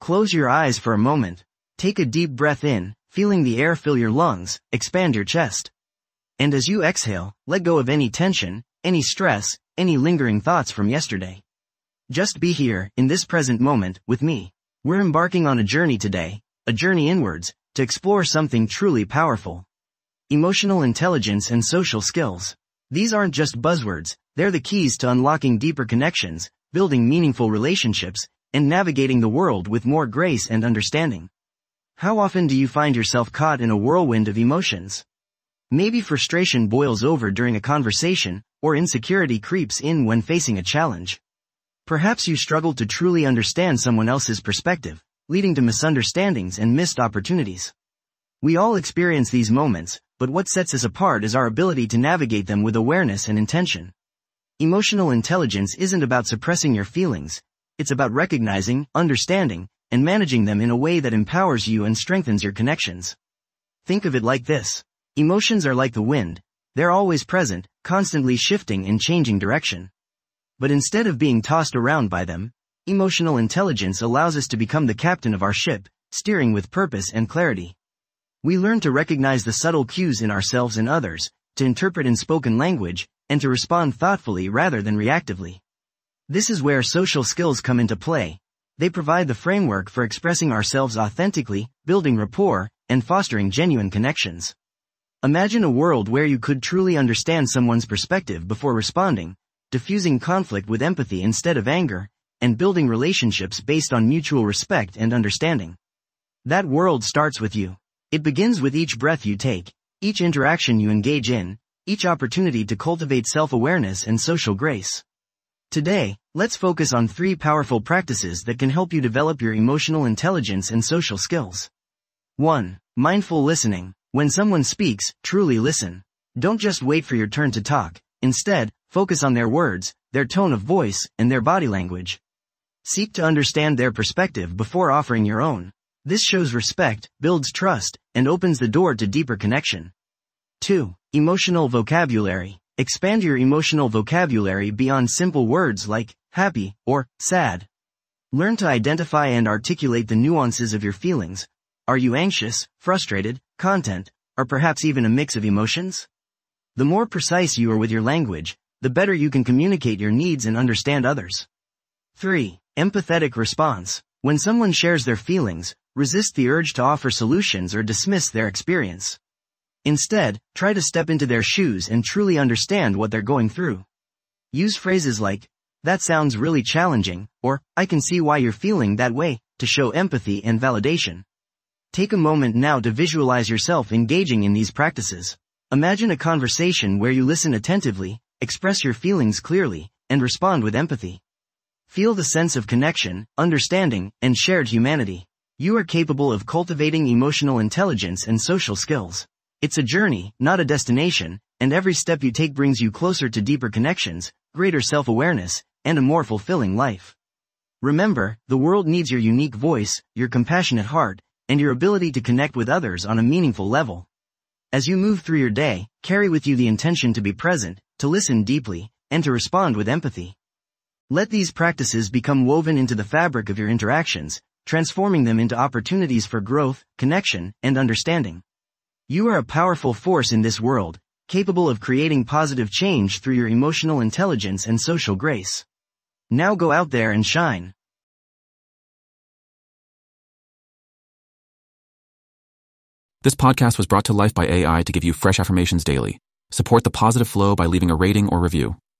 Close your eyes for a moment. Take a deep breath in, feeling the air fill your lungs, expand your chest. And as you exhale, let go of any tension, any stress, any lingering thoughts from yesterday. Just be here, in this present moment, with me. We're embarking on a journey today, a journey inwards, to explore something truly powerful. Emotional intelligence and social skills. These aren't just buzzwords, they're the keys to unlocking deeper connections, building meaningful relationships, and navigating the world with more grace and understanding. How often do you find yourself caught in a whirlwind of emotions? Maybe frustration boils over during a conversation, or insecurity creeps in when facing a challenge. Perhaps you struggle to truly understand someone else's perspective, leading to misunderstandings and missed opportunities. We all experience these moments, but what sets us apart is our ability to navigate them with awareness and intention. Emotional intelligence isn't about suppressing your feelings, it's about recognizing, understanding, and managing them in a way that empowers you and strengthens your connections. Think of it like this. Emotions are like the wind. They're always present, constantly shifting and changing direction. But instead of being tossed around by them, emotional intelligence allows us to become the captain of our ship, steering with purpose and clarity. We learn to recognize the subtle cues in ourselves and others, to interpret unspoken language, and to respond thoughtfully rather than reactively. This is where social skills come into play. They provide the framework for expressing ourselves authentically, building rapport, and fostering genuine connections. Imagine a world where you could truly understand someone's perspective before responding, diffusing conflict with empathy instead of anger, and building relationships based on mutual respect and understanding. That world starts with you. It begins with each breath you take, each interaction you engage in, each opportunity to cultivate self-awareness and social grace. Today, let's focus on 3 powerful practices that can help you develop your emotional intelligence and social skills. 1. Mindful listening. When someone speaks, truly listen. Don't just wait for your turn to talk. Instead, focus on their words, their tone of voice, and their body language. Seek to understand their perspective before offering your own. This shows respect, builds trust, and opens the door to deeper connection. 2. Emotional vocabulary. Expand your emotional vocabulary beyond simple words like happy or sad. Learn to identify and articulate the nuances of your feelings. Are you anxious, frustrated, content, or perhaps even a mix of emotions? The more precise you are with your language, the better you can communicate your needs and understand others. 3. Empathetic response. When someone shares their feelings, resist the urge to offer solutions or dismiss their experience. Instead, try to step into their shoes and truly understand what they're going through. Use phrases like, "That sounds really challenging," or "I can see why you're feeling that way," to show empathy and validation. Take a moment now to visualize yourself engaging in these practices. Imagine a conversation where you listen attentively, express your feelings clearly, and respond with empathy. Feel the sense of connection, understanding, and shared humanity. You are capable of cultivating emotional intelligence and social skills. It's a journey, not a destination, and every step you take brings you closer to deeper connections, greater self-awareness, and a more fulfilling life. Remember, the world needs your unique voice, your compassionate heart, and your ability to connect with others on a meaningful level. As you move through your day, carry with you the intention to be present, to listen deeply, and to respond with empathy. Let these practices become woven into the fabric of your interactions, transforming them into opportunities for growth, connection, and understanding. You are a powerful force in this world, capable of creating positive change through your emotional intelligence and social grace. Now go out there and shine. This podcast was brought to life by AI to give you fresh affirmations daily. Support the positive flow by leaving a rating or review.